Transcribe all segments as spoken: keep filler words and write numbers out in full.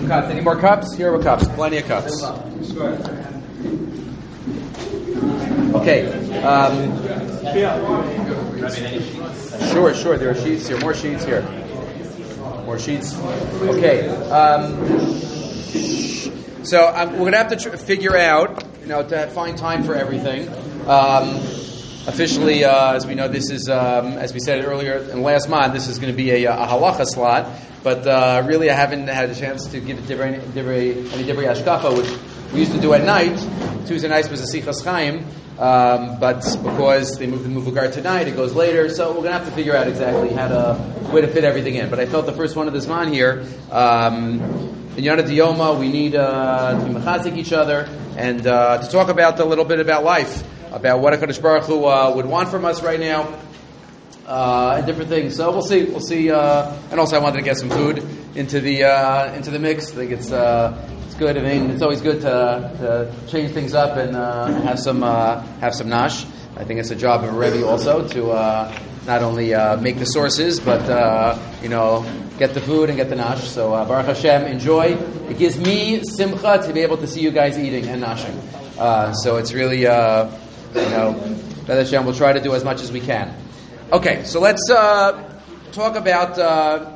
cups. Any more cups? Here are cups. Plenty of cups. Okay. Um, sure, sure. There are sheets here. More sheets here. More sheets. Okay. Um, so um, we're going to have to tr- figure out, you know, to find time for everything. Um, officially, uh, as we know, this is, um, as we said earlier in last month, this is going to be a, a halacha slot. But uh, really, I haven't had a chance to give divrei divrei any divrei hashkafa, which we used to do at night. Tuesday nights was a sichas chaim, um, but because they moved the muvugар tonight, it goes later. So we're going to have to figure out exactly how to way to fit everything in. But I felt the first one of this man here. Um, in Yonah Diyoma, we need uh, to mechazik each other and uh, to talk about a little bit about life, about what HaKadosh Baruch Hu uh, would want from us right now. Uh, and different things. So we'll see. We'll see. Uh, and also, I wanted to get some food into the uh, into the mix. I think it's uh, it's good. I mean, it's always good to, to change things up and uh, have some uh, have some nash. I think it's a job of a rebbe also to uh, not only uh, make the sources, but uh, you know, get the food and get the nash. So uh, Baruch Hashem, enjoy. It gives me simcha to be able to see you guys eating and nashing. Uh, so it's really uh, you know, Baruch Hashem, we'll try to do as much as we can. Okay, so let's uh, talk about uh,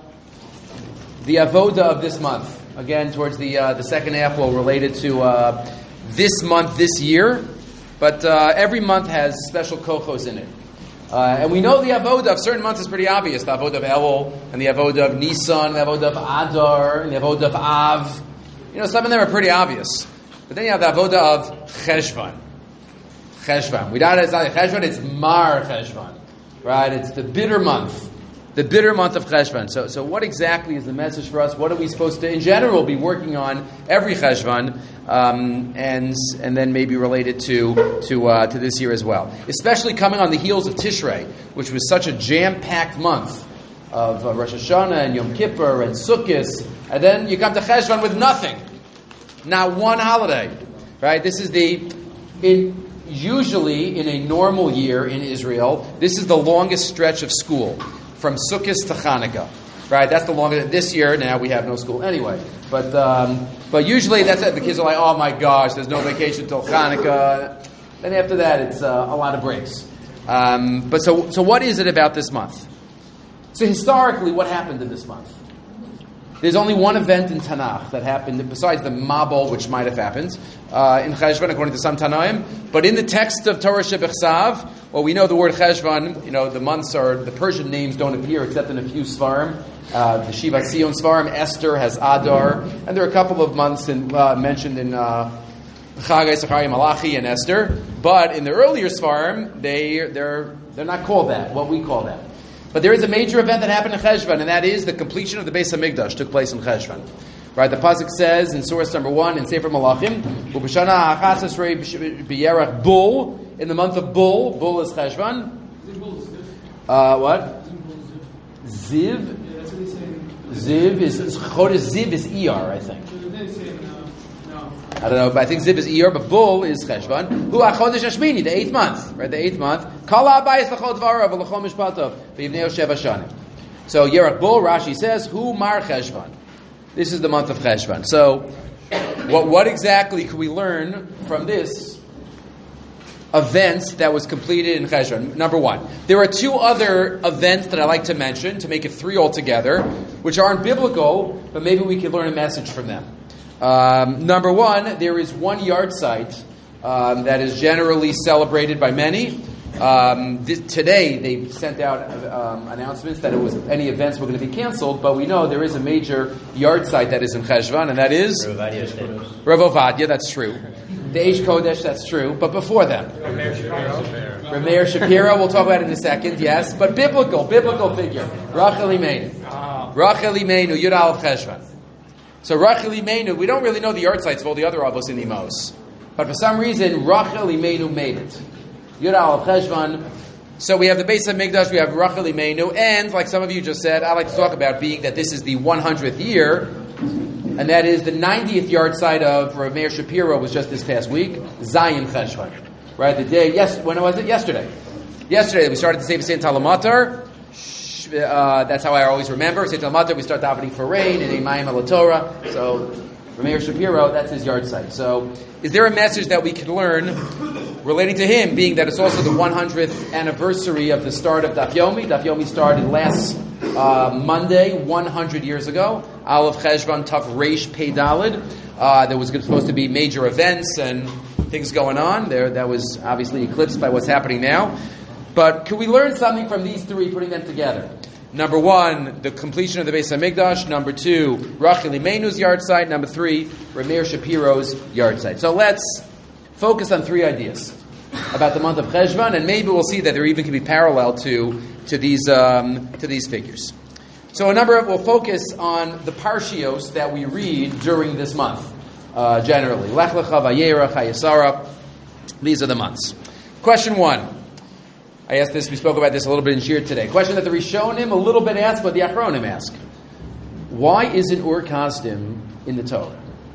the avoda of this month. Again, towards the uh, the second half, will relate it to uh, this month, this year. But uh, every month has special kochos in it. Uh, and we know the avoda of certain months is pretty obvious. The avoda of Elul, and the avoda of Nisan, the avoda of Adar, and the avoda of Av. You know, some of them are pretty obvious. But then you have the avoda of Cheshvan. Cheshvan. We don't it's not Cheshvan, it's Mar Cheshvan. Right, it's the bitter month, the bitter month of Cheshvan. So, so what exactly is the message for us? What are we supposed to, in general, be working on every Cheshvan, um, and and then maybe related to to uh, to this year as well? Especially coming on the heels of Tishrei, which was such a jam-packed month of uh, Rosh Hashanah and Yom Kippur and Sukkot, and then you come to Cheshvan with nothing, not one holiday. Right, this is the in. Usually, in a normal year in Israel, this is the longest stretch of school, from Sukkot to Hanukkah. Right? That's the longest. This year, now we have no school anyway. But um, but usually, that's it. The kids are like, "Oh my gosh, there's no vacation till Hanukkah." Then after that, it's uh, a lot of breaks. Um, but so so, what is it about this month? So historically, what happened in this month? There's only one event in Tanakh that happened, besides the Mabul, which might have happened, uh, in Cheshvan, according to some Tanaim. But in the text of Torah Shebechsav, well, we know the word Cheshvan, you know, the months are, the Persian names don't appear except in a few Svarim. Uh, the Shivat Sion Svarim, Esther has Adar, and there are a couple of months in, uh, mentioned in uh, Chagai, Zechariah, Malachi, and Esther. But in the earlier Svarim, they, they're, they're not called that, what we call that. But there is a major event that happened in Cheshvan, and that is the completion of the Beis HaMikdash took place in Cheshvan. Right, the pasuk says in source number one in Sefer Malachim, "U'b'shana ha'achas esrei b'yerach Bul." In the month of Bul, Bul is Cheshvan. Uh, what? Ziv. Ziv is Chodesh. Ziv is Iyar, I think. I don't know, but I think Ziv is Iyar, but Bul is Cheshvan. Hu ha'chodesh hashmini, the eighth month, right? The eighth month. Kol ha'bayis l'chol dvarav v'l'chol mishpatav v'yivneu sheva shanim. So Yerach Bul, Rashi says, Hu mar Cheshvan. This is the month of Cheshvan. So, what what exactly could we learn from this event that was completed in Cheshvan? Number one, there are two other events that I like to mention to make it three altogether, which aren't biblical, but maybe we could learn a message from them. Um, number one, there is one yard site um, that is generally celebrated by many. Um, th- today, they sent out um, announcements that it was any events were going to be canceled, but we know there is a major yard site that is in Cheshvan, and that is Rav Ovadia. That's true. The Eish Kodesh. That's true. But before that, Rav Meir Shapiro. We'll talk about it in a second. Yes, but biblical, biblical figure. Rachel Imeinu. Rachel Imeinu. Yud Aleph Cheshvan. So Rachel Imeinu. We don't really know the yard sites of all the other Avos in Emos, but for some reason Rachel Imeinu made it. Yud Aleph Cheshvan. So we have the Beis HaMikdash, we have Rachel Imeinu, and like some of you just said, I like to talk about being that this is the one hundredth year, and that is the ninetieth yard site of Rav Meir Shapiro was just this past week, Zayin Cheshvan. Right, the day, yes, when was it? Yesterday. Yesterday, we started the Sefer Sein Talamatar, uh, that's how I always remember. Seitel Matar, we start davening for rain, and Imayim al Torah. So, Rameir Shapiro, that's his yard site. So, is there a message that we can learn relating to him, being that it's also the one hundredth anniversary of the start of Daf Yomi? Daf Yomi started last uh, Monday, one hundred years ago. Aleph Cheshvan Tav Reish Pei Daled. Uh, there was supposed to be major events and things going on there. That was obviously eclipsed by what's happening now. But could we learn something from these three, putting them together? Number one, the completion of the Beis HaMikdash. Number two, Rachel Imeinu's yard site. Number three, Rameir Shapiro's yard site. So let's focus on three ideas about the month of Cheshvan, and maybe we'll see that there even can be parallel to to these um, to these figures. So a number of we'll focus on the parshios that we read during this month, uh, generally. Lech Lecha, Vayera, Chayesara. These are the months. Question one. I asked this, we spoke about this a little bit in Shir today. Question that the Rishonim a little bit asked, but the Achronim ask. Why isn't Ur Kasdim in the Torah?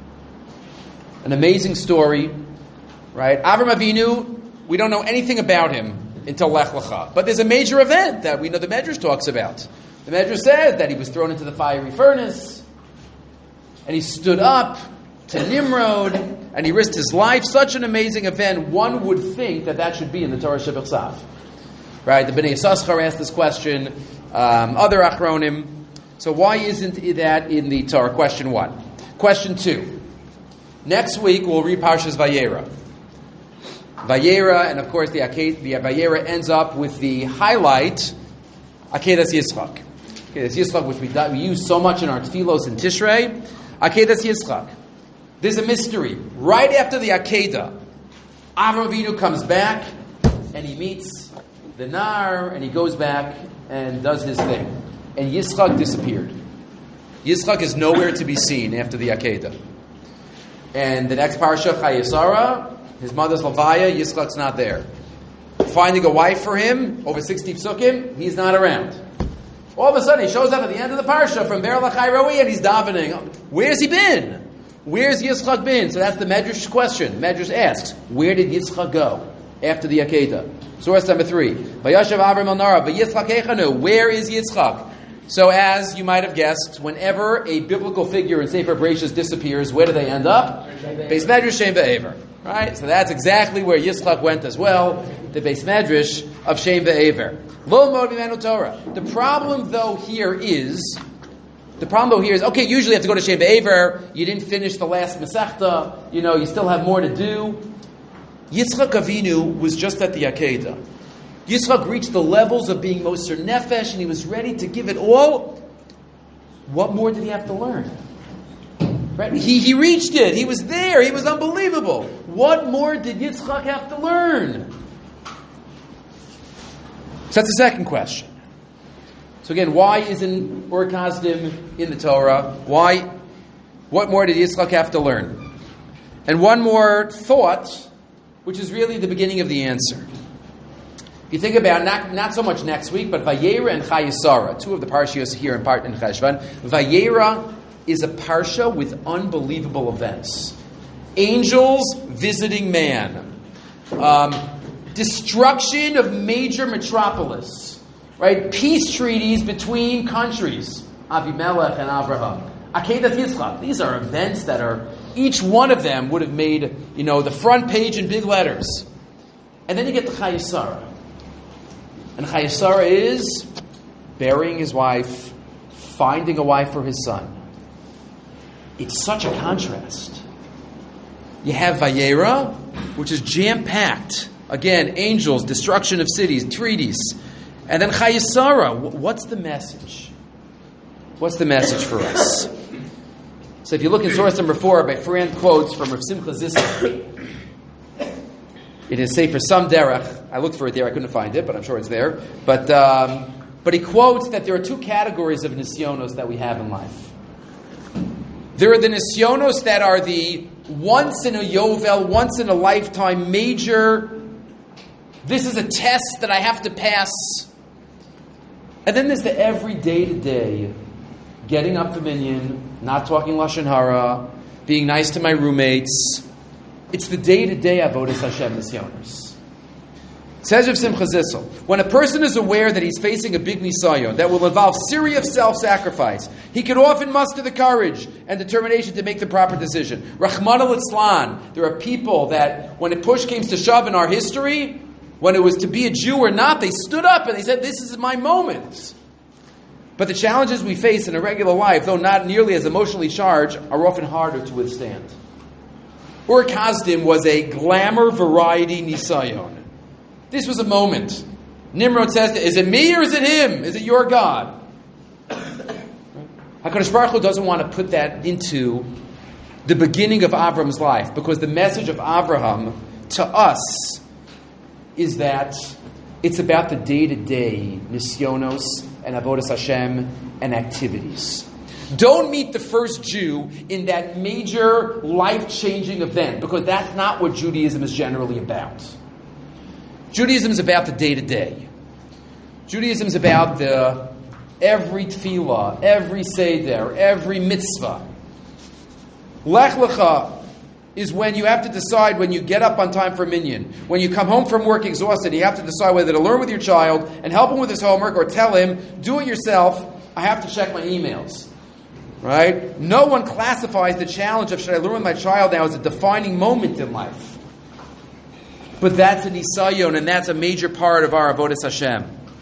An amazing story, right? Avram Avinu, we don't know anything about him until Lech Lecha. But there's a major event that we know the Medrash talks about. The Medrash says that he was thrown into the fiery furnace, and he stood up to Nimrod, and he risked his life. Such an amazing event, one would think that that should be in the Torah Shebechsav. Right, the Bnei Yissaschar asked this question, um, other Achronim. So why isn't that in the Torah? Question one. Question two. Next week we'll read Parshas Vayera. Vayera, and of course the, Aked, the Vayera ends up with the highlight, Akedas Yitzchak. Akedas Yitzchak, which we, we use so much in our Tfilos and Tishrei. Akedas Yitzchak. There's a mystery. Right after the Akedah, Avram Avinu comes back and he meets the Nar, and he goes back and does his thing. And Yitzchak disappeared. Yitzchak is nowhere to be seen after the Akedah. And the next parsha, Chayesara, his mother's Levaya, Yitzchak's not there. Finding a wife for him, over sixty psukim, he's not around. All of a sudden, he shows up at the end of the parsha from Ber Lachai Roi, and he's davening. Where's he been? Where's Yitzchak been? So that's the Medrash question. Medrash asks, where did Yitzchak go after the Akedah? Source number three. Vayashav Avram el Nara, V'Yitzchak Eichanu. Where is Yitzchak? So as you might have guessed, whenever a biblical figure in Sefer Bereshis disappears, where do they end up? Beis Medrash Shem Ve'ever. Right? So that's exactly where Yitzchak went as well, the Beis Medrash of Shem Ve'ever. Lo Mod Mimenu Torah. The problem though here is, the problem though here is, okay, usually you have to go to Shem Ve'ever, you didn't finish the last Masechta, you know, you still have more to do. Yitzchak Avinu was just at the Akedah. Yitzchak reached the levels of being Moser Nefesh, and he was ready to give it all. What more did he have to learn? Right? He, he reached it. He was there. He was unbelievable. What more did Yitzchak have to learn? So that's the second question. So again, why isn't Ur Kasdim in the Torah? Why? What more did Yitzchak have to learn? And one more thought, which is really the beginning of the answer. If you think about not, not so much next week, but Vayera and Chayesara, two of the parshios here in part in Cheshvan. Vayera is a parsha with unbelievable events. Angels visiting man. Um, destruction of major metropolis. Right? Peace treaties between countries. Avimelech and Avraham. Akedas Yitzchak. These are events that are, each one of them would have made, you know, the front page in big letters. And then you get the Chayesara. And Chayesara is burying his wife, finding a wife for his son. It's such a contrast. You have Vayera, which is jam-packed. Again, angels, destruction of cities, treaties. And then Chayesara. What's the message? What's the message for us? So if you look in source number four, by Fran quotes from Rav Simcha Zissel. It is Sefer Sam Derech. I looked for it there. I couldn't find it, but I'm sure it's there. But um, but he quotes that there are two categories of nisyonos that we have in life. There are the nisyonos that are the once in a yovel, once in a lifetime major. This is a test that I have to pass. And then there's the everyday to day, getting up the minyan, not talking lashon hara, being nice to my roommates. It's the day-to-day avodas Hashem nisyonos. Says Rav Simcha Zissel, when a person is aware that he's facing a big nisayon that will involve serious self-sacrifice, he can often muster the courage and determination to make the proper decision. Rahman al-Islan, there are people that when a push came to shove in our history, when it was to be a Jew or not, they stood up and they said, this is my moment. But the challenges we face in a regular life, though not nearly as emotionally charged, are often harder to withstand. Ur Kasdim was a glamour variety nisayon. This was a moment. Nimrod says, is it me or is it him? Is it your God? HaKadosh Baruch Hu doesn't want to put that into the beginning of Avram's life, because the message of Avraham to us is that it's about the day-to-day nisyonos and avodas Hashem and activities. Don't meet the first Jew in that major life-changing event, because that's not what Judaism is generally about. Judaism is about the day-to-day. Judaism is about the every tefillah, every seder, every mitzvah. Lech Lecha is when you have to decide when you get up on time for minyan. When you come home from work exhausted, you have to decide whether to learn with your child and help him with his homework or tell him, do it yourself, I have to check my emails. Right? No one classifies the challenge of should I learn with my child now as a defining moment in life. But that's a nisayon, and that's a major part of our avodas Hashem.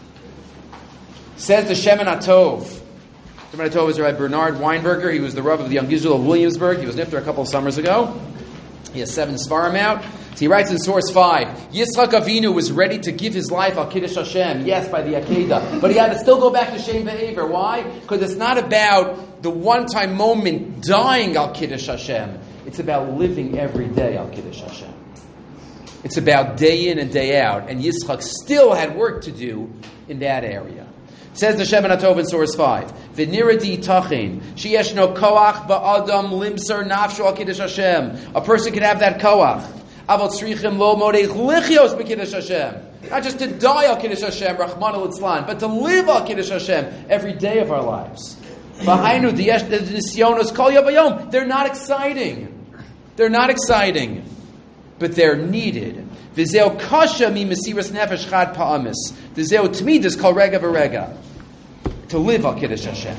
Says the Shemin HaTov. Shemin HaTov is Rabbi Bernard Weinberger. He was the Rav of the Young Israel of Williamsburg. He was nifter a couple of summers ago. He has seven svarim out. So he writes in source five, Yitzchak Avinu was ready to give his life al Kiddush Hashem, yes, by the Akedah, but he had to still go back to Shem Ve'ever. Why? Because it's not about the one-time moment dying al Kiddush Hashem. It's about living every day al Kiddush Hashem. It's about day in and day out. And Yitzchak still had work to do in that area. Says the Shemin HaTov in source five. V'niradi tachin. Sheyesh no koach ba'adam limsar nafsho al Kiddush Hashem. A person can have that koach. Avot tzrichim lo modech lichios b'Kiddush Hashem. Not just to die al Kiddush Hashem, Rahman al-Itzlan, but to live al Kiddush Hashem every day of our lives. V'hainu diyesh nisyonos kol yabayom. They're not exciting. They're not exciting. But they're needed. V'zeo kasha mi mesiras nefesh chad pa'amis. V'zeo tmidus kol rega v'rega. To live al Kiddush Hashem.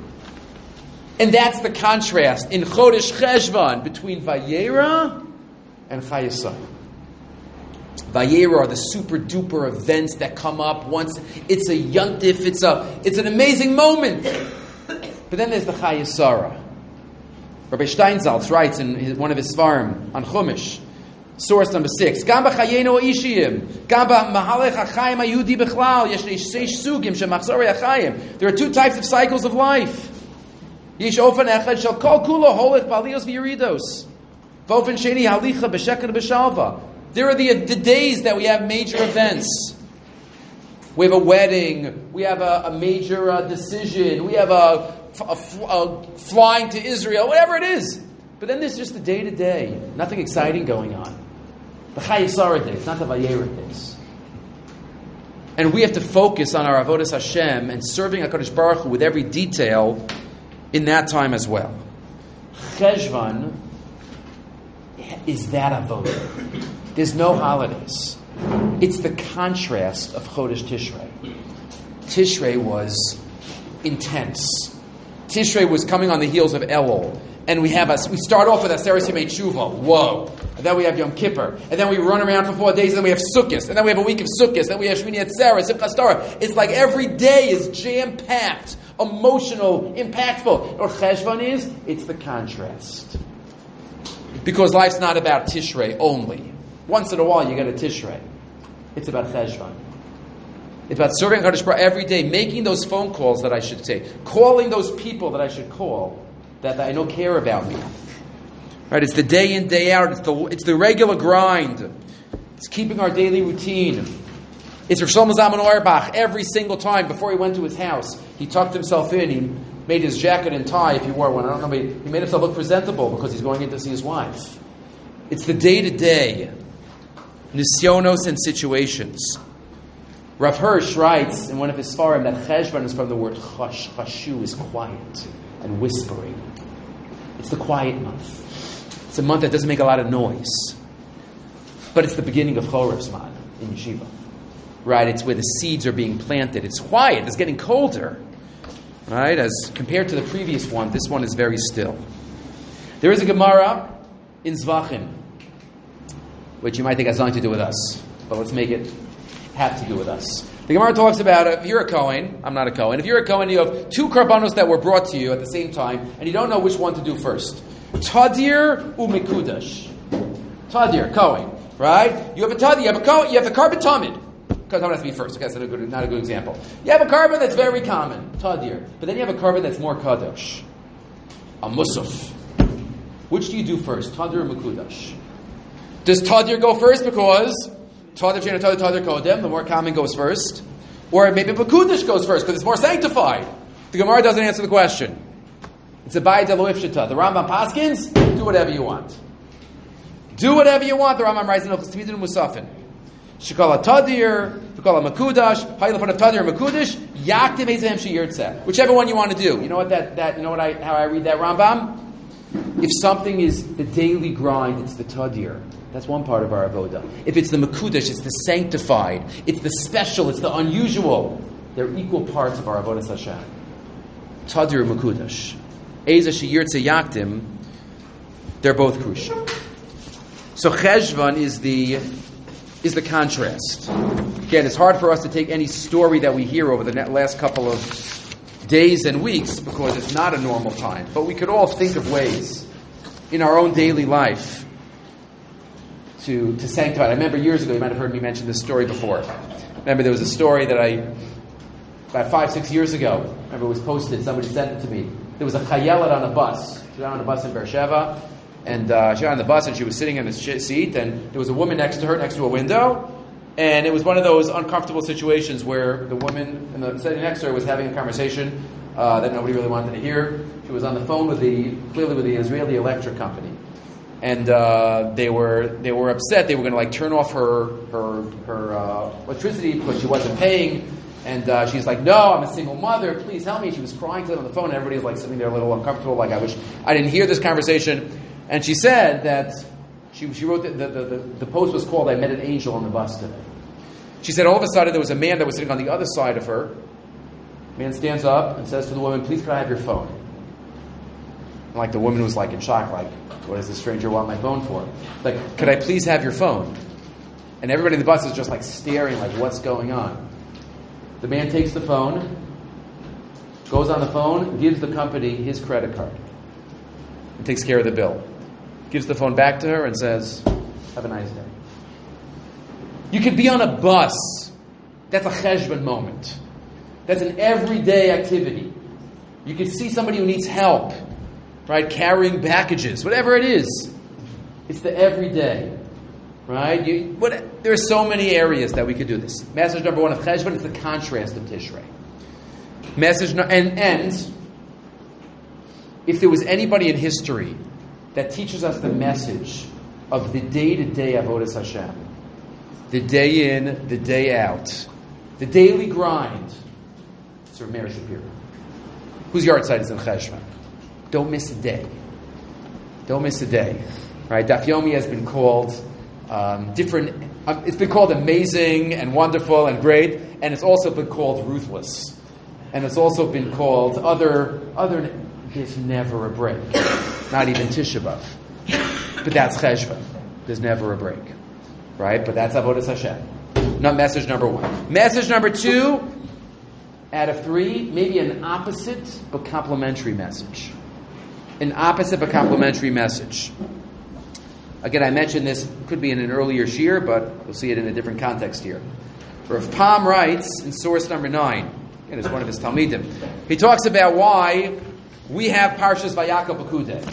And that's the contrast in Chodesh Cheshvan between Vayera and Chayesai. Vayera are the super duper events that come up once. It's a yontif. It's a. It's an amazing moment. But then there's the Chayesara. Rabbi Steinsaltz writes in his, one of his svarim on Chumash. Source number six. Gam b'chayenu ha'ishiyim. Gam b'mahalech ha'chayim ha'yudi b'chlal. Yesh seish sugim shemachzorei ha'chayim. There are two types of cycles of life. Yesh ofen echad shel kol kulo holech b'aliyos v'yeridos. V'ofen sheni halicha b'sheket b'shalva. There are the, the days that we have major events. We have a wedding. We have a, a major uh, decision. We have a, a, a flying to Israel. Whatever it is. But then there's just the day-to-day. Nothing exciting going on. The Chayesara days, not the Vayera days. And we have to focus on our avodas Hashem and serving HaKadosh Baruch Hu with every detail in that time as well. Cheshvan is that avodah. There's no holidays. It's the contrast of Chodesh Tishrei. Tishrei was intense. Tishrei was coming on the heels of Elul. And we have us. We start off with Aseret Yemei Tshuva. Whoa! And then we have Yom Kippur. And then we run around for four days. And then we have Sukkot. And then we have a week of Sukkot. And then we have Shmini Atzeret, Simchas Torah. It's like every day is jam-packed, emotional, impactful. Or Cheshvan is, it's the contrast. Because life's not about Tishrei only. Once in a while you get a Tishrei. It's about Cheshvan. It's about serving HaKadosh Baruch Hu every day, making those phone calls that I should take, calling those people that I should call, that I know care about me. Right? It's the day in, day out. It's the it's the regular grind. It's keeping our daily routine. It's Rav Shlomo Zalman Auerbach. Every single time before he went to his house, he tucked himself in. He made his jacket and tie, if he wore one. I don't know. He made himself look presentable because he's going in to see his wife. It's the day to day nisyonos and situations. Rav Hirsch writes in one of his svarim that Cheshvan is from the word chash. Chashu is quiet and whispering. It's the quiet month. It's a month that doesn't make a lot of noise. But it's the beginning of Chorev's man in Yeshiva. right? It's where the seeds are being planted. It's quiet. It's getting colder, right? As compared to the previous one, this one is very still. There is a Gemara in Zvachim, which you might think has nothing to do with us, but let's make it have to do with us. The Gemara talks about, if you're a Kohen, I'm not a Kohen, if you're a Kohen, you have two karbanos that were brought to you at the same time, and you don't know which one to do first. Tadir u'mikudash. Tadir, Kohen, right? You have a Tadir, you have a Kohen, you have the carbon tamid. Carbon has to be first, okay, that's not a good, not a good example. You have a carbon that's very common, Tadir, but then you have a carbon that's more kadosh, a musaf. Which do you do first, Tadir or mikudash? Does Tadir go first because Tadir Shena Tadir Tadir Kodem, the more common goes first? Or maybe Mekudesh goes first because it's more sanctified? The Gemara doesn't answer the question. It's a Bayit Eloif Shita. The Rambam Paskins, do whatever you want. Do whatever you want. The Rambam writes in Hilchos Tamidin Musafin. Shekala Tadir, Shekala Mekudash, Hayil of Tadir Mekudesh, Yaktiv Ezem Sheyirtzeh. Whichever one you want to do. You know what that, that you know what I how I read that Rambam? If something is the daily grind, it's the Tadir. That's one part of our avoda. If it's the mekudesh, it's the sanctified. It's the special. It's the unusual. They're equal parts of our avodas Hashem. Tadir mekudesh, eza sheyirtze yaktim. They're both crucial. So Cheshvan is the is the contrast. Again, it's hard for us to take any story that we hear over the last couple of days and weeks because it's not a normal time. But we could all think of ways in our own daily life To, to sanctify. I remember years ago, you might have heard me mention this story before. Remember there was a story that I, about five, six years ago, remember it was posted, somebody sent it to me. There was a chayelet on a bus. She was on a bus in Beersheba, and uh, she was on the bus and she was sitting in the seat, and there was a woman next to her, next to a window, and it was one of those uncomfortable situations where the woman in the, sitting next to her was having a conversation uh, that nobody really wanted to hear. She was on the phone with the, clearly with the Israeli electric company. And uh, they were they were upset. They were going to like turn off her her her uh, electricity because she wasn't paying. And uh, she's like, "No, I'm a single mother. Please help me." She was crying to them on the phone. And everybody was like sitting there a little uncomfortable. Like, I wish I didn't hear this conversation. And she said that she she wrote that the, the the the post was called "I Met an Angel on the Bus Today." She said all of a sudden there was a man that was sitting on the other side of her. The man stands up and says to the woman, "Please, can I have your phone?" And like the woman was like in shock, like, what does this stranger want my phone for? Like, could I please have your phone? And everybody in the bus is just like staring, like, what's going on? The man takes the phone, goes on the phone, gives the company his credit card, and takes care of the bill. Gives the phone back to her and says, have a nice day. You could be on a bus. That's a cheshbon moment. That's an everyday activity. You could see somebody who needs help. Right, carrying packages, whatever it is, it's the everyday, right? You, what, there are so many areas that we could do this. Message number one of Cheshvan is the contrast of Tishrei. Message no, and and if there was anybody in history that teaches us the message of the day-to-day avodas Hashem, the day in, the day out, the daily grind, it's Rav Meir Shapiro, whose yard site is in Cheshvan. Don't miss a day. Don't miss a day. Right? Daf Yomi has been called um, different. Um, it's been called amazing and wonderful and great, and it's also been called ruthless, and it's also been called other other. There's never a break. Not even Tisha B'Av. But that's Cheshvan. There's never a break. Right? But that's Avodas Hashem. Not message number one. Message number two. Out of three, maybe an opposite but complementary message. An opposite but complementary message. Again, I mentioned this could be in an earlier shir, but we'll see it in a different context here. Rav Pam writes in source number nine, and it's one of his Talmidim. He talks about why we have Parshas Vayakov Pekudei.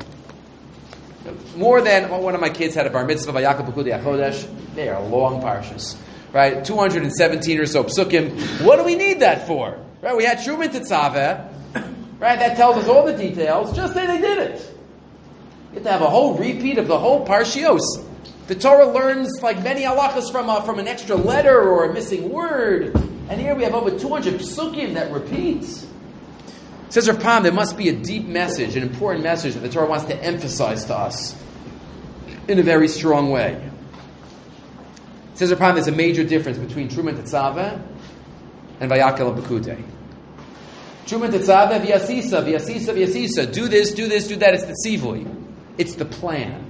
More than well, one of my kids had a bar mitzvah Vayakov Pekudei Achodesh. They are long parshas, right? Two hundred seventeen or so psukim. What do we need that for? Right? We had Shumin Tetzaveh. Right, that tells us all the details. Just say they did it. You have to have a whole repeat of the whole parshios. The Torah learns like many halachas from a, from an extra letter or a missing word. And here we have over two hundred psukim that repeats. Says Rav Pam, there must be a deep message, an important message that the Torah wants to emphasize to us in a very strong way. Says the problem, there's a major difference between Truma Tetzaveh and Vayakel Pekudei. Truma Tetzaveh v'yasisa, v'yasisa, v'yasisa. Do this, do this, do that. It's the tzivui. It's the plan.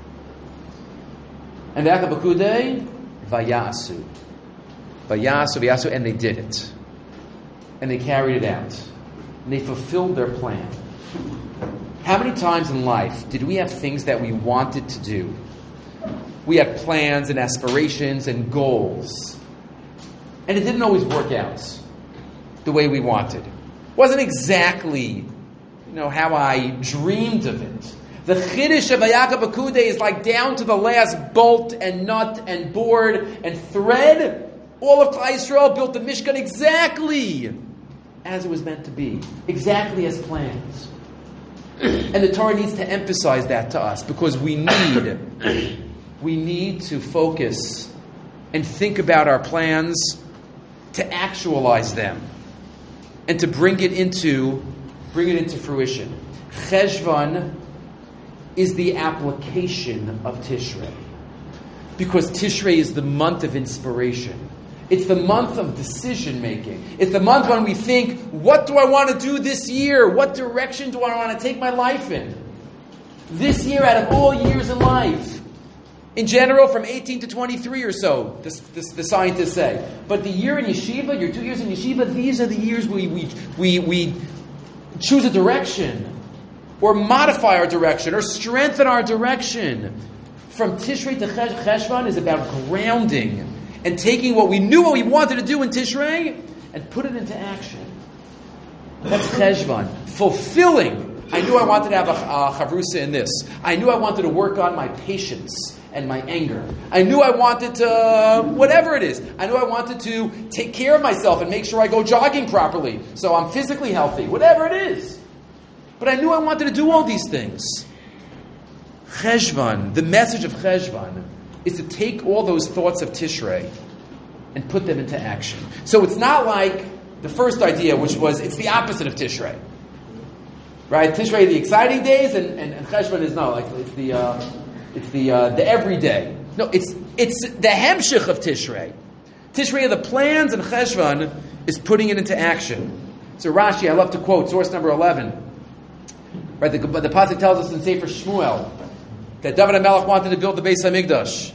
And Vayakel Pekudei, Vayasu. Vayasu, Vayasu, and they did it. And they carried it out. And they fulfilled their plan. How many times in life did we have things that we wanted to do? We had plans and aspirations and goals. And it didn't always work out the way we wanted. It wasn't exactly, you know, how I dreamed of it. The Chiddush of Vayakel Pekudei is like down to the last bolt and nut and board and thread. All of Klal Yisrael built the Mishkan exactly as it was meant to be. Exactly as planned. And the Torah needs to emphasize that to us because we need, we need to focus and think about our plans to actualize them and to bring it into, bring it into fruition. Cheshvan is the application of Tishrei because Tishrei is the month of inspiration. It's the month of decision making. It's the month when we think, what do I want to do this year? What direction do I want to take my life in? This year, out of all years in life, in general, from eighteen to twenty-three or so, this, this, the scientists say. But the year in yeshiva, your two years in yeshiva, these are the years we we we, we choose a direction, or modify our direction, or strengthen our direction. From Tishrei to Cheshvan is about grounding and taking what we knew what we wanted to do in Tishrei and put it into action. That's Cheshvan. Fulfilling. I knew I wanted to have a, a chavrusa in this. I knew I wanted to work on my patience and my anger. I knew I wanted to, uh, whatever it is. I knew I wanted to take care of myself and make sure I go jogging properly so I'm physically healthy. Whatever it is. But I knew I wanted to do all these things. Cheshvan, the message of Cheshvan, is to take all those thoughts of Tishrei and put them into action. So it's not like the first idea, which was it's the opposite of Tishrei. Right? Tishrei, the exciting days, and, and, and Cheshvan is no, like it's the uh, it's the uh, the everyday. No, it's it's the hemshich of Tishrei. Tishrei are the plans, and Cheshvan is putting it into action. So Rashi, I love to quote source number eleven. Right, the, the pasuk tells us in Sefer Shmuel that David HaMelech wanted to build the Beis HaMikdash.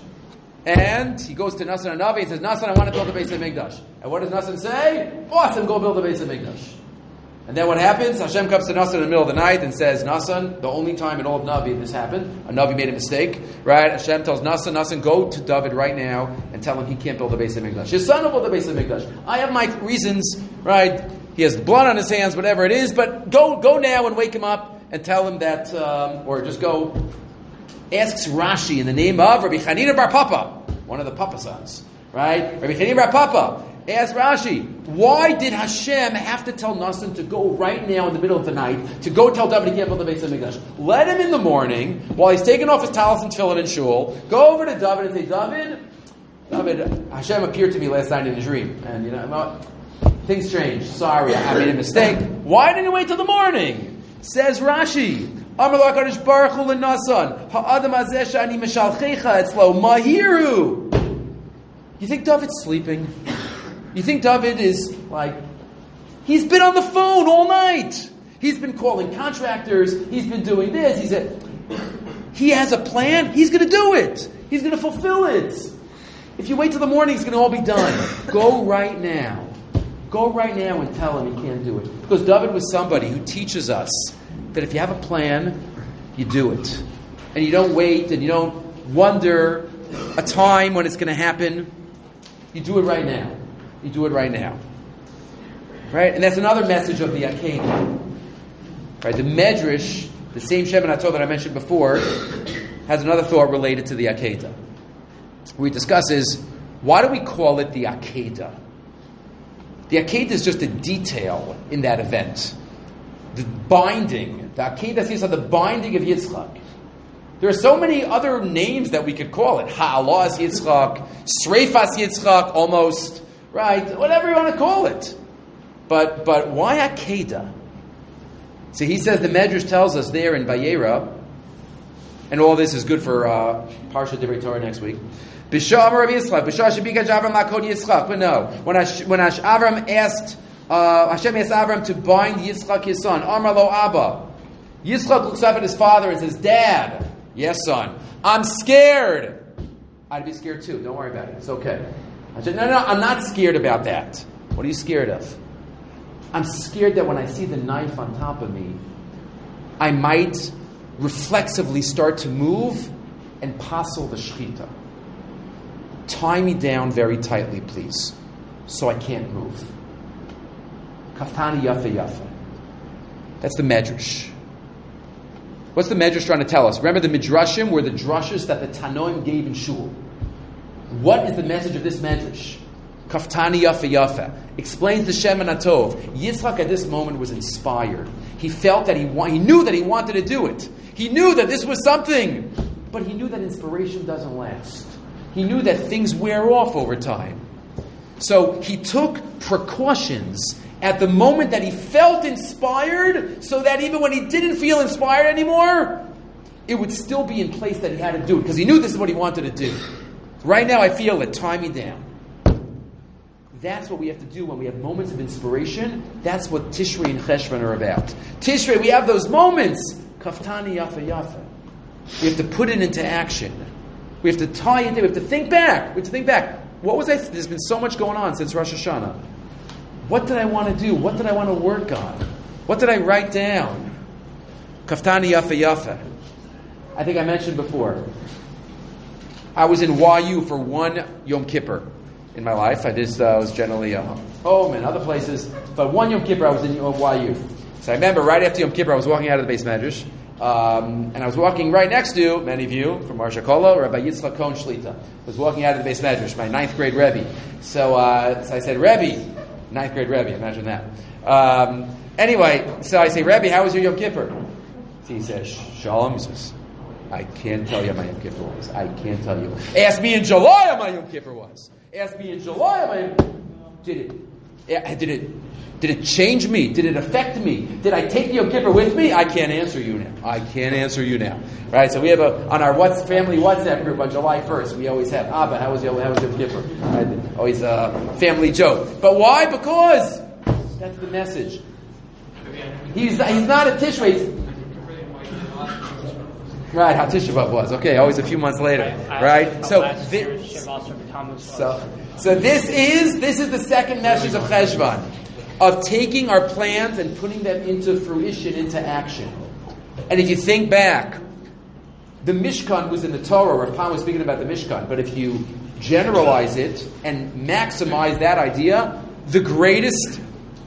And he goes to Nasan HaNavi and says, Nasan, I want to build the Beis HaMikdash. And what does Nasan say? Awesome, go build the Beis HaMikdash. And then what happens? Hashem comes to Nasan in the middle of the night and says, Nasan, the only time in all of Navi this happened, a Navi made a mistake, right? Hashem tells Nasan, Nasan, go to David right now and tell him he can't build the Beis HaMikdash. His son will build the Beis HaMikdash. I have my reasons, right? He has blood on his hands, whatever it is, but go go now and wake him up and tell him that, um, or just go. Asks Rashi in the name of Rabbi Chanina Bar Papa, one of the Papa sons, right? Rabbi Chanina Bar Papa asks Rashi, why did Hashem have to tell Nasan to go right now in the middle of the night to go tell David he can't build the Beis HaMikdash? Let him in the morning while he's taking off his talis and tefillin and shul. Go over to David and say, David, David, Hashem appeared to me last night in a dream, and you know things changed. Sorry, I made a mistake. Why didn't you wait till the morning? Says Rashi. Amar LaKadosh Baruch Hu l'Nasan ha'adam hazeh she'ani meshalchecha etzlo mahiru. You think David's sleeping? You think David is like he's been on the phone all night? He's been calling contractors. He's been doing this. He's a, he has a plan. He's going to do it. He's going to fulfill it. If you wait till the morning, it's going to all be done. Go right now. Go right now and tell him he can't do it. Because David was somebody who teaches us that if you have a plan, you do it. And you don't wait and you don't wonder a time when it's going to happen. You do it right now. You do it right now. Right? And that's another message of the Akedah. Right? The Medrash, the same Shemin HaTov that I mentioned before, has another thought related to the Akedah. What we discuss is, why do we call it the Akedah? The Akedah is just a detail in that event. The binding, the Akedah is the binding of Yitzchak. There are so many other names that we could call it. Ha'alas Yitzchak, Sreifas Yitzchak, almost, right? Whatever you want to call it. But but why Akedah? So he says, the Medrash tells us there in Vayera, And all this is good for uh, Parsha Divrei Torah next week. B'shah Amar Rabbi Yitzchak, B'shah Shebikach Avram Lakod Yitzchak. But no, when Ash, when Ash, Avram asked, uh, Hashem asked Avram to bind Yitzchak his son, Amar Lo Abba. Yitzchak looks up at his father and says, Dad, yes son, I'm scared. I'd be scared too, don't worry about it, it's okay. I said, no, no, I'm not scared about that. What are you scared of? I'm scared that when I see the knife on top of me, I might reflexively start to move and passel the shechita. Tie me down very tightly, please, so I can't move. Kaftani yafe yafe. That's the medrash. What's the medrash trying to tell us? Remember, the midrashim were the drushes that the Tanoim gave in shul. What is the message of this medrash? Kaftani yafe yafe. Explains the Shem and Atov. Yitzchak at this moment was inspired. He felt that he wa- he knew that he wanted to do it. He knew that this was something. But he knew that inspiration doesn't last. He knew that things wear off over time. So he took precautions at the moment that he felt inspired, so that even when he didn't feel inspired anymore, it would still be in place that he had to do it, because he knew this is what he wanted to do. Right now I feel it, tie me down. That's what we have to do when we have moments of inspiration. That's what Tishrei and Cheshvan are about. Tishrei, we have those moments. Kaftani yafa yafa. We have to put it into action. We have to tie it in. We have to think back. We have to think back. What was I? There's been so much going on since Rosh Hashanah. What did I want to do? What did I want to work on? What did I write down? Kaftani yafa yafa. I think I mentioned before. I was in Y U for one Yom Kippur in my life. I just uh, was generally uh, home and other places. But one Yom Kippur I was in Y U. So I remember right after Yom Kippur I was walking out of the Beis Medrash. Um, and I was walking right next to, many of you, from Marsha Kola, Rabbi Yitzchak Cohen Shlita. I was walking out of the Beis Medrash, my ninth grade Rebbe. So, uh, so I said, Rebbe, ninth grade Rebbe, imagine that. Um, anyway, so I say, Rebbe, how was your Yom Kippur? So he says, Shalom. He says, I can't tell you how my Yom Kippur was. I can't tell you. Ask me in July how my Yom Kippur was. Ask me in July how my Yom Kippur Did it, did it, did it change me? Did it affect me? Did I take Yom Kippur with me? I can't answer you now. I can't answer you now. Right? So we have a, on our what's family WhatsApp group on July first, we always have, Abba, how was your, how was Yom Kippur? Right? Always a family joke. But why? Because that's the message. He's, he's not a Tishrei. Right, how Tisha B'Av was. Okay, always a few months later. Right? So, this, so, so this is this is the second message of Cheshvan, of taking our plans and putting them into fruition, into action. And if you think back, the Mishkan was in the Torah. Rav Pam was speaking about the Mishkan. But if you generalize it and maximize that idea, the greatest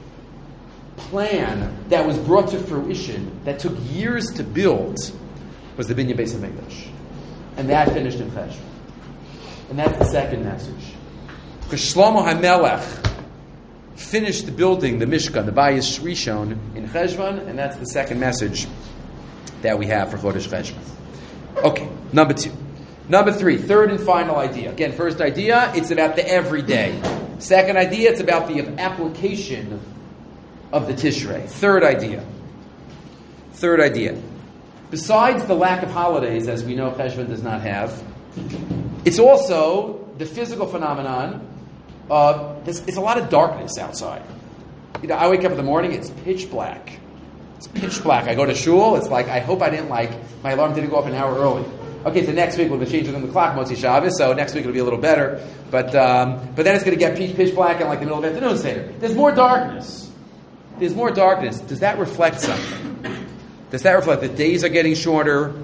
plan that was brought to fruition, that took years to build, was the Binyan Beis HaMikdash. And that finished in Cheshvan. And that's the second message. Because Shlomo HaMelech finished the building, the Mishkan, the Bayis Rishon, in Cheshvan, and that's the second message that we have for Chodesh Cheshvan. Okay, number two. Number three, third and final idea. Again, first idea, it's about the everyday. Second idea, it's about the application of the Tishrei. Third idea. Third idea. Besides the lack of holidays, as we know Cheshvan does not have, it's also the physical phenomenon of, there's, it's a lot of darkness outside. You know, I wake up in the morning, it's pitch black. It's pitch black. I go to shul, it's like, I hope I didn't like, my alarm didn't go off an hour early. Okay, so next week we're going to change it on the clock, Motzi Shabbos, so next week it'll be a little better. But um, but then it's going to get pitch, pitch black in like the middle of afternoon Seder. There's more darkness. There's more darkness. Does that reflect something? Does that reflect that days are getting shorter?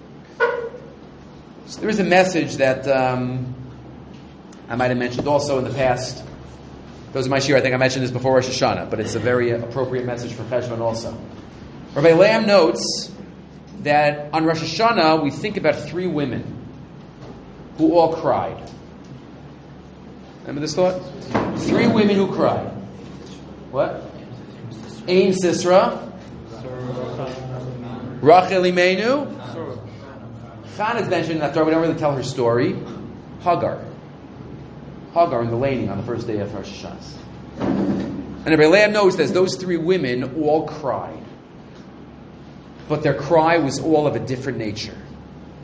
So there is a message that um, I might have mentioned also in the past. Those are my shir. I think I mentioned this before Rosh Hashanah, but it's a very appropriate message for Cheshvan also. Rabbi Lamb notes that on Rosh Hashanah we think about three women who all cried. Remember this thought? Three women who cried. What? Ein Sisra, Rachel Imenu, Chana is mentioned in that Torah. We don't really tell her story. Hagar. Hagar in the laning on the first day of Rosh Hashanah. And Rabbi Lamb knows that those three women all cried. But their cry was all of a different nature.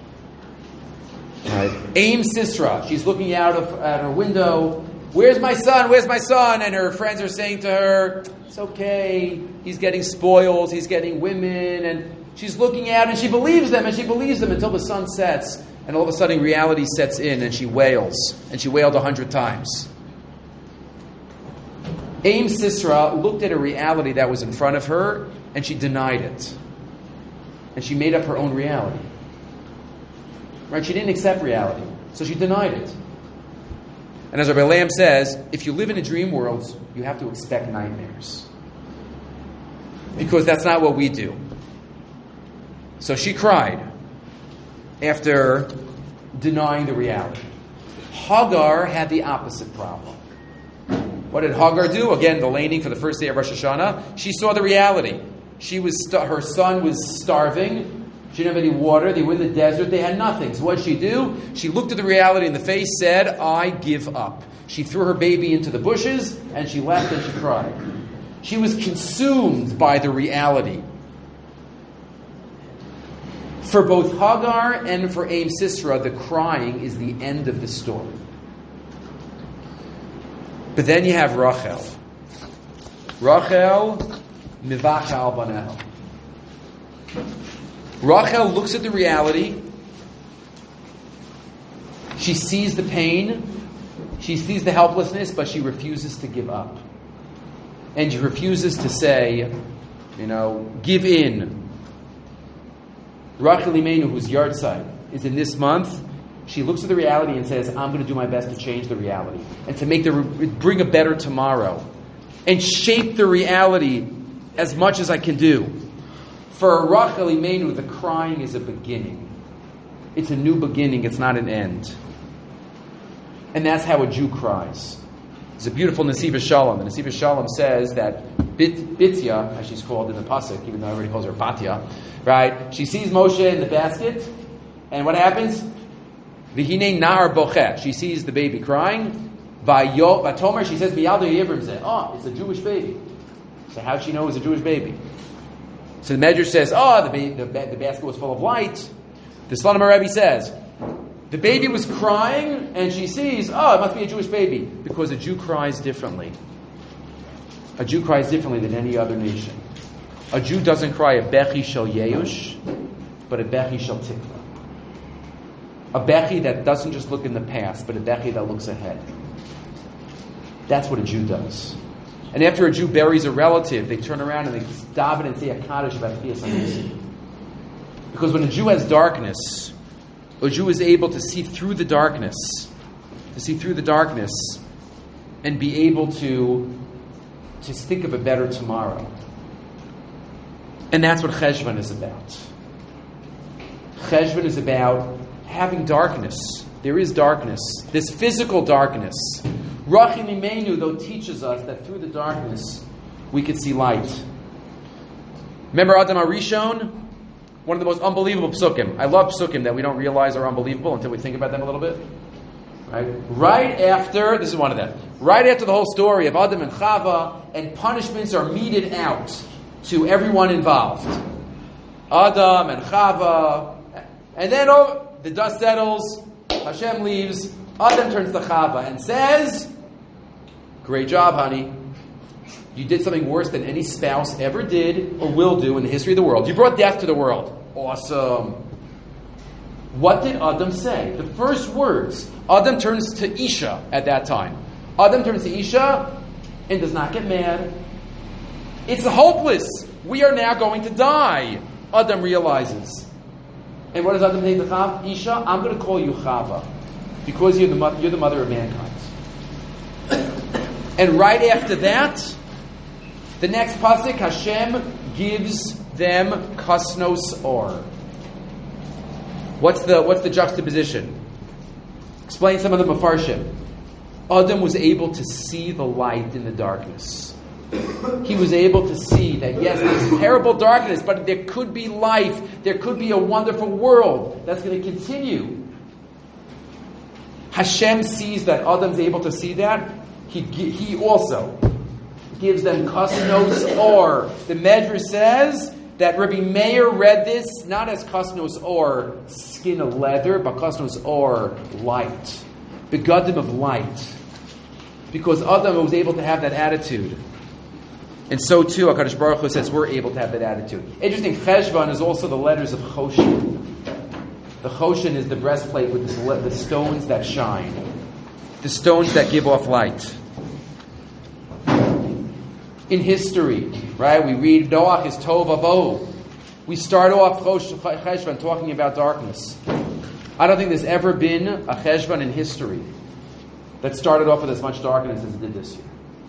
Right. Aim Sisra, she's looking out of at her window. Where's my son? Where's my son? And her friends are saying to her, it's okay. He's getting spoils. He's getting women. And she's looking out and she believes them and she believes them until the sun sets. And all of a sudden reality sets in and she wails. And she wailed a hundred times. Aim Sisra looked at a reality that was in front of her and she denied it. And she made up her own reality. Right? She didn't accept reality. So she denied it. And as Rabbi Lamb says, if you live in a dream world, you have to expect nightmares. Because that's not what we do. So she cried after denying the reality. Hagar had the opposite problem. What did Hagar do? Again, the laning for the first day of Rosh Hashanah. She saw the reality. She was st- her son was starving. She didn't have any water. They were in the desert. They had nothing. So what did she do? She looked at the reality in the face, said, I give up. She threw her baby into the bushes, and she left and she cried. She was consumed by the reality. For both Hagar and for Aim Sisra, the crying is the end of the story. But then you have Rachel. Rachel, mivachal baneha. Rachel looks at the reality. She sees the pain. She sees the helplessness, but she refuses to give up. And she refuses to say, you know, give in. Rachel Imenu, whose yahrzeit is in this month, she looks at the reality and says, I'm going to do my best to change the reality and to make the bring a better tomorrow and shape the reality as much as I can do. For Rachel Imenu, the crying is a beginning. It's a new beginning. It's not an end. And that's how a Jew cries. It's a beautiful Nesivos Shalom. The Nesivos Shalom says that Bit, Bitya, as she's called in the Pasuk, even though everybody calls her Batya, right? She sees Moshe in the basket, and what happens? V'hinei na'ar bocheh. She sees the baby crying. V'yo, v'tomer, she says, Miyaldo Yivrim zeh. Oh, it's a Jewish baby. So how'd she know it was a Jewish baby? So the Medrash says, oh, the, ba- the, ba- the basket was full of light. The Slonim Rebbe says, the baby was crying, and she sees, oh, it must be a Jewish baby. Because a Jew cries differently. A Jew cries differently than any other nation. A Jew doesn't cry a bechi shel yeush, but a bechi shel tikva. A bechi that doesn't just look in the past, but a bechi that looks ahead. That's what a Jew does. And after a Jew buries a relative, they turn around and they daven and say a kaddish about Chiyas HaMesim. Because when a Jew has darkness, a Jew is able to see through the darkness, to see through the darkness, and be able to, to think of a better tomorrow. And that's what Cheshvan is about. Cheshvan is about having darkness. There is darkness. This physical darkness. Rachel Imenu, though, teaches us that through the darkness, we could see light. Remember Adam HaRishon? One of the most unbelievable psukim. I love psukim that we don't realize are unbelievable until we think about them a little bit. Right? Right after, this is one of them. Right after the whole story of Adam and Chava, and punishments are meted out to everyone involved. Adam and Chava, and then oh, the dust settles, Hashem leaves, Adam turns to Chava and says, great job, honey. You did something worse than any spouse ever did or will do in the history of the world. You brought death to the world. Awesome. What did Adam say? The first words. Adam turns to Isha at that time. Adam turns to Isha and does not get mad. It's hopeless. We are now going to die. Adam realizes. And what does Adam say to Chava? Isha, I'm going to call you Chava because you're the mother, you're the mother of mankind. And right after that, the next pasuk, Hashem gives them kasnos or. What's the what's the juxtaposition? Explain some of the mafarshim. Adam was able to see the light in the darkness. He was able to see that yes, there's terrible darkness, but there could be life. There could be a wonderful world that's going to continue. Hashem sees that Adam's able to see that. He he also gives them kasnos or. The Medrash says that Rabbi Meir read this not as Kasnos or skin of leather, but Kasnos or light. Begadim of light. Because Adam was able to have that attitude. And so too, HaKadosh Baruch Hu says we're able to have that attitude. Interesting, Cheshvan is also the letters of Choshen. The Choshen is the breastplate with the stones that shine. The stones that give off light. In history, right, we read Noach is Tov Avo. We start off Cheshvan talking about darkness. I don't think there's ever been a Cheshvan in history that started off with as much darkness as it did this year.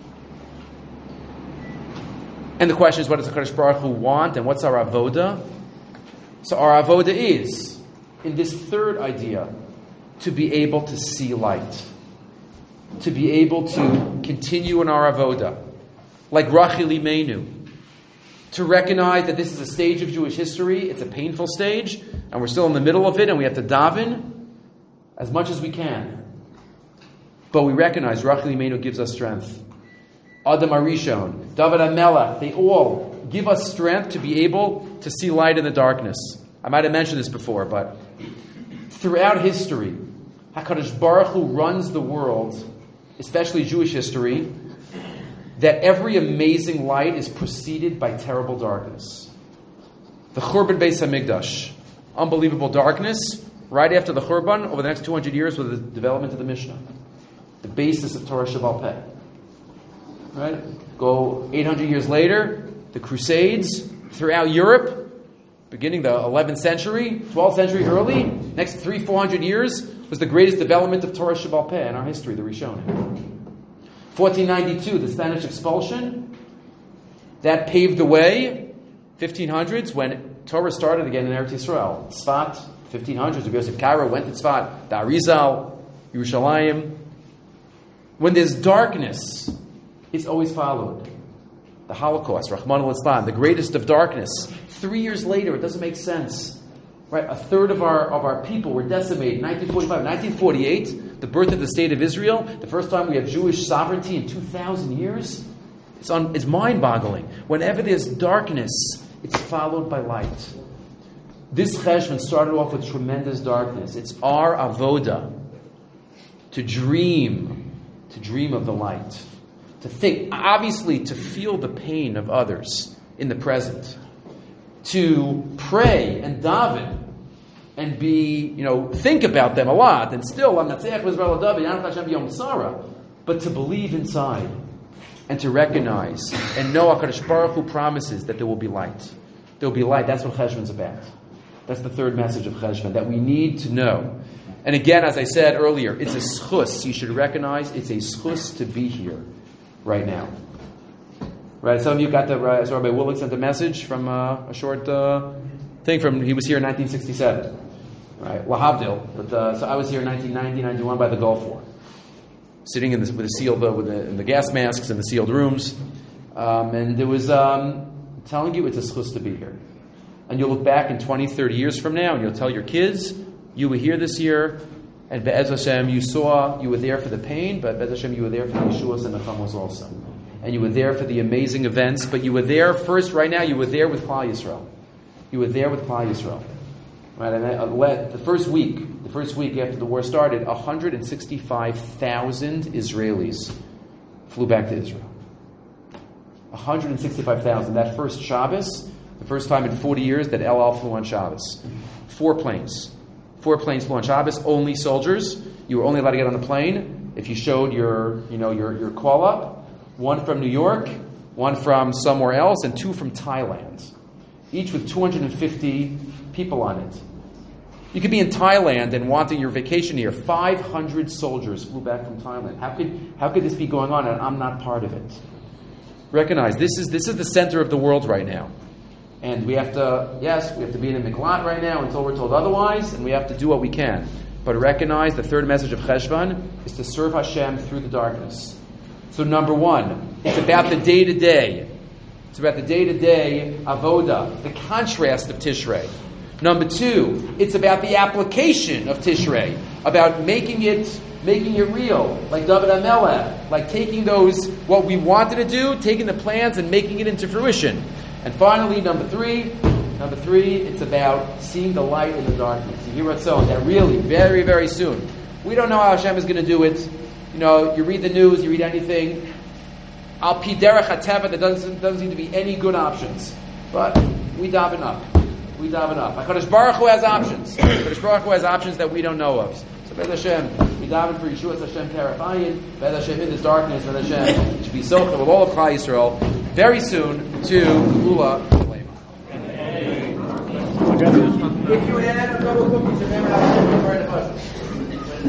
And the question is, what does the HaKadosh Baruch Hu want, and what's our avoda? So our avoda is, in this third idea, to be able to see light. To be able to continue in our avoda. Like Rachel Imeinu. To recognize that this is a stage of Jewish history, it's a painful stage, and we're still in the middle of it, and we have to daven as much as we can. But we recognize Rachel Imeinu gives us strength. Adam Arishon, David HaMelech, they all give us strength to be able to see light in the darkness. I might have mentioned this before, but throughout history, HaKadosh Baruch Hu runs the world, especially Jewish history, that every amazing light is preceded by terrible darkness. The Churban Beis HaMikdash, unbelievable darkness, right after the Churban, over the next two hundred years with the development of the Mishnah. The basis of Torah Shebaal Peh. Right? Go eight hundred years later, the Crusades throughout Europe, beginning the eleventh century, twelfth century early, next three, four hundred years was the greatest development of Torah Shebaal Peh in our history, the Rishonim. fourteen ninety-two, the Spanish expulsion, that paved the way. fifteen hundreds, when Torah started again in Eretz Yisrael. Tzfat, fifteen hundreds, Rabbi Yosef Karo went to Tzfat, the Arizal, Yerushalayim. When there's darkness, it's always followed. The Holocaust, Rahman al-Islam, the greatest of darkness. Three years later, it doesn't make sense. Right? A third of our of our people were decimated. nineteen forty-five, nineteen forty-eight, the birth of the state of Israel, the first time we have Jewish sovereignty in two thousand years. It's, un, it's mind-boggling. Whenever there's darkness, it's followed by light. This Cheshvan started off with tremendous darkness. It's our avoda to dream, to dream of the light. To think, obviously to feel the pain of others in the present. To pray and daven and be, you know, think about them a lot. And still, but to believe inside and to recognize and know HaKadosh Baruch Hu promises that there will be light. There will be light. That's what Cheshvan's about. That's the third message of Cheshvan, that we need to know. And again, as I said earlier, it's a schus. You should recognize it's a schus to be here right now. Right, some of you got the, uh, so Rabbi Willick sent a message from uh, a short uh, thing from, he was here in nineteen sixty-seven. Right, Lahavdil. But, uh, so I was here in nineteen ninety, ninety-one by the Gulf War. Sitting in the, with the sealed, uh, with the, in the gas masks in the sealed rooms. Um, and it was, um, telling you it's a schus to be here. And you'll look back in twenty, thirty years from now and you'll tell your kids, you were here this year, and Be'ez Hashem, you saw, you were there for the pain, but Be'ez Hashem, you were there for the Yeshuas and the Chamos also. And you were there for the amazing events, but you were there first, right now, you were there with Klal Yisrael. You were there with Klal Yisrael. Right, and uh, the first week, the first week after the war started, one hundred sixty-five thousand Israelis flew back to Israel. one hundred sixty-five thousand. That first Shabbos, the first time in forty years that El Al flew on Shabbos. Four planes. Four planes flew on Shabbos, only soldiers. You were only allowed to get on a plane if you showed your, you know, your, your call up. One from New York, one from somewhere else, and two from Thailand. Each with two hundred fifty people on it. You could be in Thailand and wanting your vacation here. five hundred soldiers flew back from Thailand. How could how could this be going on and I'm not part of it? Recognize, this is this is the center of the world right now. And we have to, yes, we have to be in a miklat right now until we're told otherwise, and we have to do what we can. But recognize the third message of Cheshvan is to serve Hashem through the darkness. So number one, it's about the day-to-day. It's about the day-to-day avoda, the contrast of Tishrei. Number two, it's about the application of Tishrei, about making it making it real, like David HaMelech, like taking those, what we wanted to do, taking the plans and making it into fruition. And finally, number three, number three, it's about seeing the light in the darkness. You hear what's so that really, very, very soon. We don't know how Hashem is going to do it. You know, you read the news, you read anything. Al pi derech hateva, there doesn't, doesn't seem to be any good options. But we daven up. We daven up. HaKadosh Baruch Hu has options. HaKadosh Baruch Hu has options that we don't know of. So Bez Hashem, we daven for Yeshua's Hashem Terafayin. Bez Hashem in this darkness, Bez Hashem should be sochel with all of Klal Yisrael very soon to Lula. If you had a couple cookies, remember how to